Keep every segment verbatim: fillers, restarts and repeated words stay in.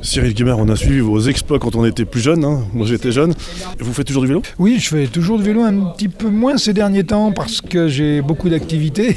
Cyril Guimard, on a suivi vos exploits quand on était plus jeune, hein. Moi j'étais jeune. Vous faites toujours du vélo ? Oui, je fais toujours du vélo, un petit peu moins ces derniers temps parce que j'ai beaucoup d'activités.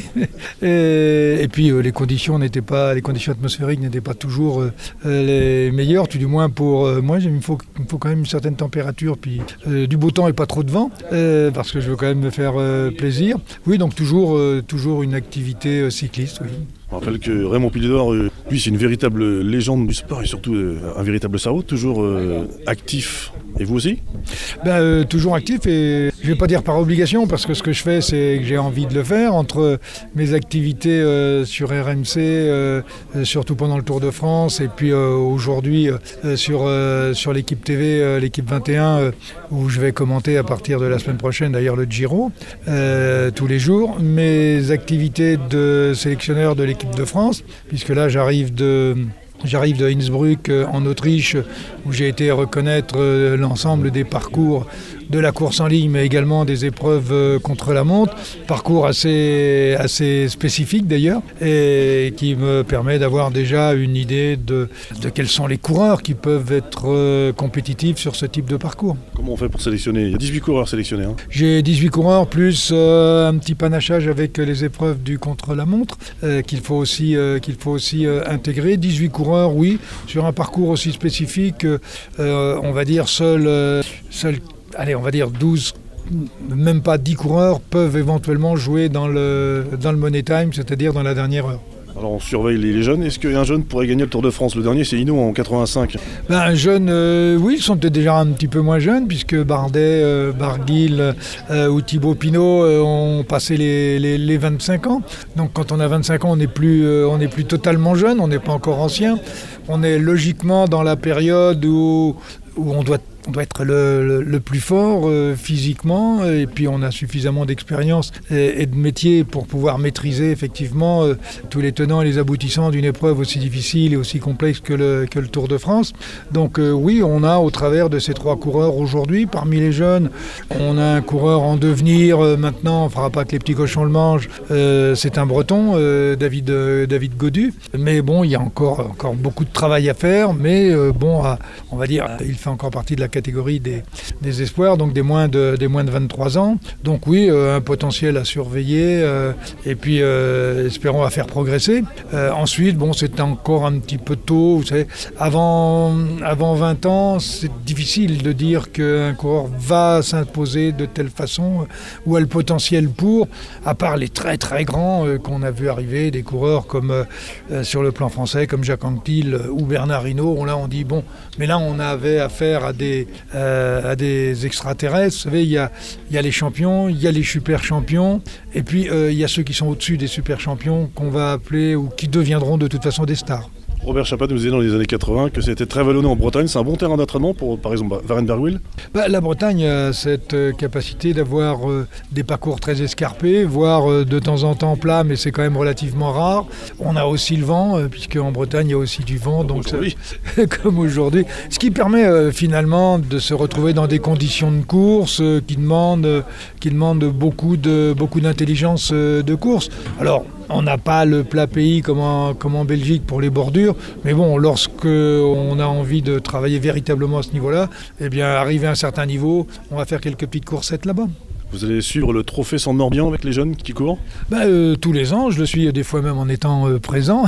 et, et puis euh, les conditions n'étaient pas, les conditions atmosphériques n'étaient pas toujours euh, les meilleures, tout du moins pour euh, moi. Il me faut, il me faut quand même une certaine température, puis euh, du beau temps et pas trop de vent, euh, parce que je veux quand même me faire euh, plaisir. Oui, donc toujours, euh, toujours une activité euh, cycliste, oui. On rappelle que Raymond Poulidor, euh, lui, c'est une véritable légende du sport et surtout euh, un véritable cerveau, toujours euh, actif. Et vous aussi ? ben, euh, Toujours actif, et je ne vais pas dire par obligation, parce que ce que je fais, c'est que j'ai envie de le faire. Entre mes activités euh, sur R M C, euh, surtout pendant le Tour de France, et puis euh, aujourd'hui euh, sur, euh, sur l'équipe T V, euh, l'équipe vingt et un, euh, où je vais commenter à partir de la semaine prochaine, d'ailleurs le Giro, euh, tous les jours. Mes activités de sélectionneur de l'équipe de France, puisque là j'arrive de... J'arrive de Innsbruck en Autriche où j'ai été reconnaître l'ensemble des parcours de la course en ligne mais également des épreuves contre la montre. Parcours assez, assez spécifique d'ailleurs et qui me permet d'avoir déjà une idée de, de quels sont les coureurs qui peuvent être compétitifs sur ce type de parcours. Comment on fait pour sélectionner ? Il y a dix-huit coureurs sélectionnés. Hein. J'ai dix-huit coureurs plus euh, un petit panachage avec les épreuves du contre-la-montre euh, qu'il faut aussi, euh, qu'il faut aussi euh, intégrer. dix-huit coureurs, oui, sur un parcours aussi spécifique, euh, on va dire seul, euh, seul, allez, on va dire douze, même pas dix coureurs peuvent éventuellement jouer dans le, dans le money time, c'est-à-dire dans la dernière heure. Alors on surveille les jeunes. Est-ce qu'un jeune pourrait gagner le Tour de France ? Le dernier, c'est Hinault en quatre-vingt-cinq. Ben, un jeune, euh, oui, ils sont peut-être déjà un petit peu moins jeunes, puisque Bardet, euh, Barguil euh, ou Thibaut Pinot euh, ont passé les, les, les vingt-cinq ans. Donc quand on a vingt-cinq ans, on n'est plus, euh, on n'est plus totalement jeune, on n'est pas encore ancien. On est logiquement dans la période où, où on doit On doit être le, le, le plus fort euh, physiquement, et puis on a suffisamment d'expérience et, et de métier pour pouvoir maîtriser effectivement euh, tous les tenants et les aboutissants d'une épreuve aussi difficile et aussi complexe que le, que le Tour de France. Donc euh, oui, on a au travers de ces trois coureurs aujourd'hui, parmi les jeunes, on a un coureur en devenir euh, maintenant, on ne fera pas que les petits cochons le mangent, euh, c'est un Breton, euh, David, euh, David Gaudu. Mais bon, il y a encore, encore beaucoup de travail à faire, mais euh, bon, à, on va dire, il fait encore partie de la catégorie des, des espoirs, donc des moins de, des moins de vingt-trois ans. Donc oui, euh, un potentiel à surveiller euh, et puis euh, espérons à faire progresser. Euh, ensuite, bon, c'est encore un petit peu tôt. Vous savez, avant, avant vingt ans, c'est difficile de dire qu'un coureur va s'imposer de telle façon ou a le potentiel pour, à part les très très grands euh, qu'on a vu arriver, des coureurs comme euh, sur le plan français, comme Jacques Anquetil ou Bernard Hinault. Là, on dit bon, mais là, on avait affaire à des Euh, à des extraterrestres. Vous savez, il y a, il y a les champions, il y a les super champions, et puis euh, il y a ceux qui sont au-dessus des super champions qu'on va appeler ou qui deviendront de toute façon des stars. Robert Chapat nous disait dans les années quatre-vingts que c'était très vallonné en Bretagne. C'est un bon terrain d'entraînement pour, par exemple, Varennes-Bergwil ? bah, La Bretagne a cette euh, capacité d'avoir euh, des parcours très escarpés, voire euh, de temps en temps plats, mais c'est quand même relativement rare. On a aussi le vent, euh, puisqu'en Bretagne, il y a aussi du vent. Comme donc aujourd'hui. Ça, comme aujourd'hui. Ce qui permet euh, finalement de se retrouver dans des conditions de course euh, qui, demandent, euh, qui demandent beaucoup, de, beaucoup d'intelligence euh, de course. Alors, on n'a pas le plat pays comme en, comme en Belgique pour les bordures, mais bon, lorsque on a envie de travailler véritablement à ce niveau-là, eh bien, arrivé à un certain niveau, on va faire quelques petites coursettes là-bas. Vous allez suivre le trophée San Morbihan avec les jeunes qui courent ? bah, euh, Tous les ans, je le suis des fois même en étant euh, présent.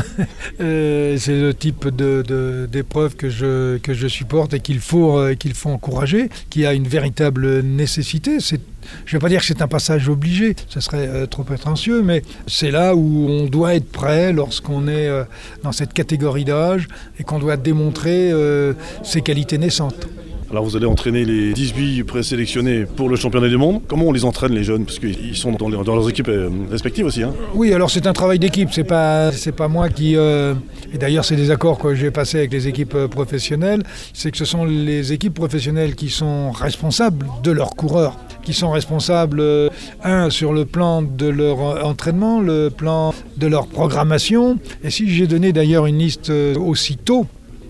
euh, c'est le type de, de, d'épreuve que je, que je supporte et qu'il faut, euh, qu'il faut encourager, qui a une véritable nécessité. C'est Je ne vais pas dire que c'est un passage obligé, ce serait euh, trop prétentieux, mais c'est là où on doit être prêt lorsqu'on est euh, dans cette catégorie d'âge et qu'on doit démontrer euh, ses qualités naissantes. Alors vous allez entraîner les dix-huit présélectionnés pour le championnat du monde. Comment on les entraîne les jeunes ? Parce qu'ils sont dans, les, dans leurs équipes respectives aussi. Hein. Oui, alors c'est un travail d'équipe, c'est pas, c'est pas moi qui... Euh, et d'ailleurs c'est des accords que j'ai passés avec les équipes professionnelles, c'est que ce sont les équipes professionnelles qui sont responsables de leurs coureurs, qui sont responsables, euh, un, sur le plan de leur entraînement, le plan de leur programmation. Et si j'ai donné d'ailleurs une liste euh, aussitôt,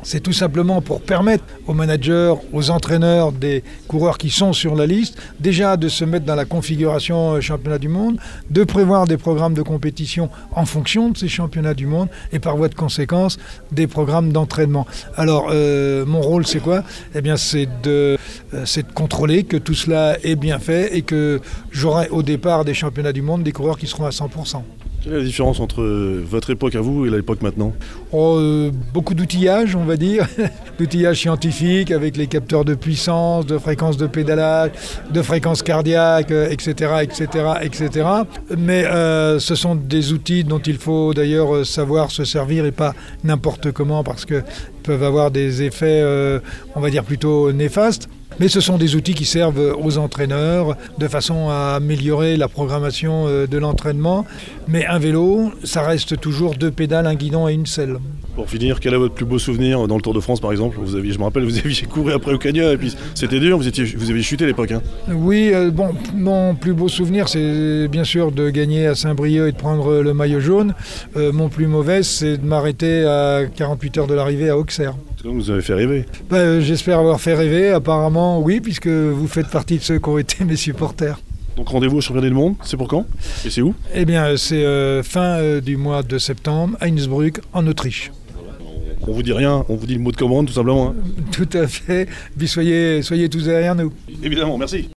C'est tout simplement pour permettre aux managers, aux entraîneurs des coureurs qui sont sur la liste, déjà de se mettre dans la configuration championnat du monde, de prévoir des programmes de compétition en fonction de ces championnats du monde et par voie de conséquence des programmes d'entraînement. Alors euh, mon rôle c'est quoi ? Eh bien c'est de, euh, c'est de contrôler que tout cela est bien fait et que j'aurai au départ des championnats du monde des coureurs qui seront à cent pour cent. Quelle est la différence entre votre époque à vous et l'époque maintenant ? Oh, euh, beaucoup d'outillage, on va dire, d'outillage scientifique avec les capteurs de puissance, de fréquence de pédalage, de fréquence cardiaque, et cetera, et cetera, et cetera. Mais euh, ce sont des outils dont il faut d'ailleurs savoir se servir et pas n'importe comment parce qu'ils peuvent avoir des effets, euh, on va dire, plutôt néfastes. Mais ce sont des outils qui servent aux entraîneurs de façon à améliorer la programmation de l'entraînement. Mais un vélo, ça reste toujours deux pédales, un guidon et une selle. Pour finir, quel est votre plus beau souvenir dans le Tour de France par exemple ? Vous aviez, je me rappelle, vous aviez couru après Ocaña et puis c'était dur, vous, étiez, vous aviez chuté à l'époque. Hein. Oui, euh, bon, mon plus beau souvenir, c'est bien sûr de gagner à Saint-Brieuc et de prendre le maillot jaune. Euh, mon plus mauvais, c'est de m'arrêter à quarante-huit heures de l'arrivée à Auxerre. Vous avez fait rêver. Ben, euh, j'espère avoir fait rêver, apparemment oui, puisque vous faites partie de ceux qui ont été mes supporters. Donc rendez-vous au championnat du monde, c'est pour quand ? Et c'est où ? Eh bien, c'est euh, fin euh, du mois de septembre à Innsbruck, en Autriche. On vous dit rien, on vous dit le mot de commande tout simplement. Hein. Tout à fait. Puis soyez, soyez tous derrière nous. Évidemment, merci.